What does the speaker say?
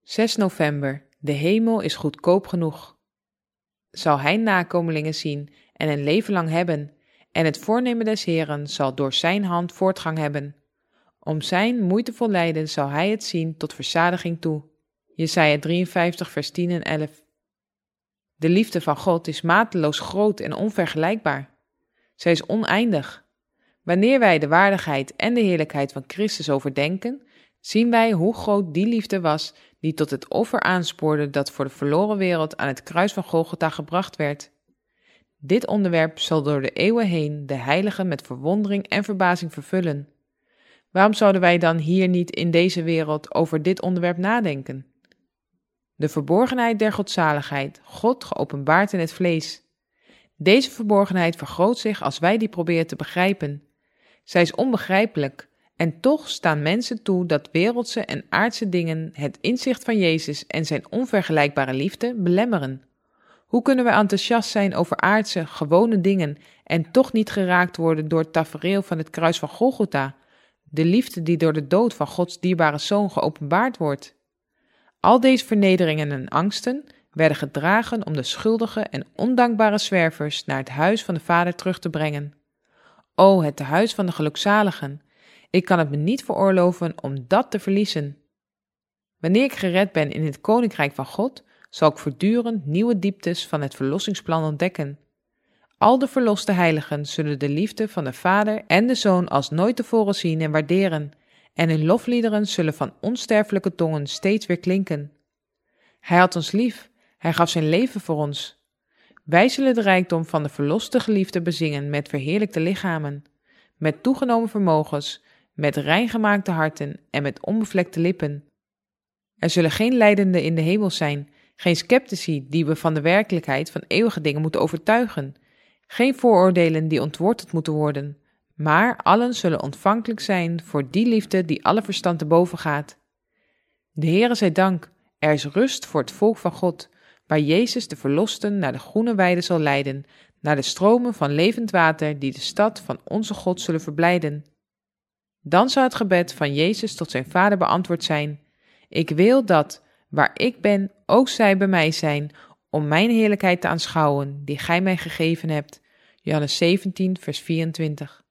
6 november. De hemel is goedkoop genoeg. Zal hij nakomelingen zien en een leven lang hebben, en het voornemen des Heeren zal door zijn hand voortgang hebben. Om zijn moeitevol lijden zal hij het zien tot verzadiging toe. Jesaja 53 vers 10 en 11. De liefde van God is mateloos groot en onvergelijkbaar. Zij is oneindig. Wanneer wij de waardigheid en de heerlijkheid van Christus overdenken, zien wij hoe groot die liefde was die tot het offer aanspoorde dat voor de verloren wereld aan het kruis van Golgotha gebracht werd. Dit onderwerp zal door de eeuwen heen de heiligen met verwondering en verbazing vervullen. Waarom zouden wij dan hier niet in deze wereld over dit onderwerp nadenken? De verborgenheid der godzaligheid, God geopenbaard in het vlees. Deze verborgenheid vergroot zich als wij die proberen te begrijpen. Zij is onbegrijpelijk, en toch staan mensen toe dat wereldse en aardse dingen het inzicht van Jezus en zijn onvergelijkbare liefde belemmeren. Hoe kunnen we enthousiast zijn over aardse, gewone dingen en toch niet geraakt worden door het tafereel van het kruis van Golgotha, de liefde die door de dood van Gods dierbare Zoon geopenbaard wordt? Al deze vernederingen en angsten werden gedragen om de schuldige en ondankbare zwervers naar het huis van de Vader terug te brengen. O, het tehuis van de gelukzaligen! Ik kan het me niet veroorloven om dat te verliezen. Wanneer ik gered ben in het koninkrijk van God, zal ik voortdurend nieuwe dieptes van het verlossingsplan ontdekken. Al de verloste heiligen zullen de liefde van de Vader en de Zoon als nooit tevoren zien en waarderen, en hun lofliederen zullen van onsterfelijke tongen steeds weer klinken. Hij had ons lief, hij gaf zijn leven voor ons. Wij zullen de rijkdom van de verloste geliefde bezingen met verheerlijkte lichamen, met toegenomen vermogens, met reingemaakte harten en met onbevlekte lippen. Er zullen geen lijdenden in de hemel zijn, geen sceptici die we van de werkelijkheid van eeuwige dingen moeten overtuigen, geen vooroordelen die ontworteld moeten worden, maar allen zullen ontvankelijk zijn voor die liefde die alle verstand te boven gaat. De Heere zij dank, er is rust voor het volk van God, waar Jezus de verlosten naar de groene weide zal leiden, naar de stromen van levend water die de stad van onze God zullen verblijden. Dan zal het gebed van Jezus tot zijn Vader beantwoord zijn: ik wil dat, waar ik ben, ook zij bij mij zijn, om mijn heerlijkheid te aanschouwen, die gij mij gegeven hebt. Johannes 17, vers 24.